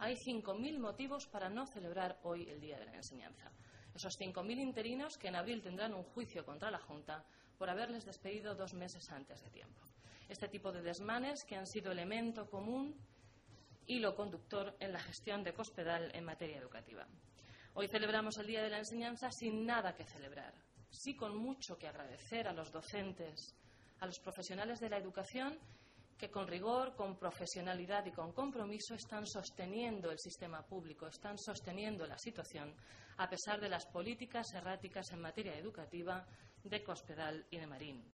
hay 5.000 motivos para no celebrar hoy el Día de la Enseñanza. Esos 5.000 interinos que en abril tendrán un juicio contra la Junta por haberles despedido 2 meses antes de tiempo. Este tipo de desmanes que han sido elemento común, hilo conductor en la gestión de Cospedal en materia educativa. Hoy celebramos el Día de la Enseñanza sin nada que celebrar, sí con mucho que agradecer a los docentes, a los profesionales de la educación que con rigor, con profesionalidad y con compromiso están sosteniendo el sistema público, están sosteniendo la situación a pesar de las políticas erráticas en materia educativa de Cospedal y de Marín.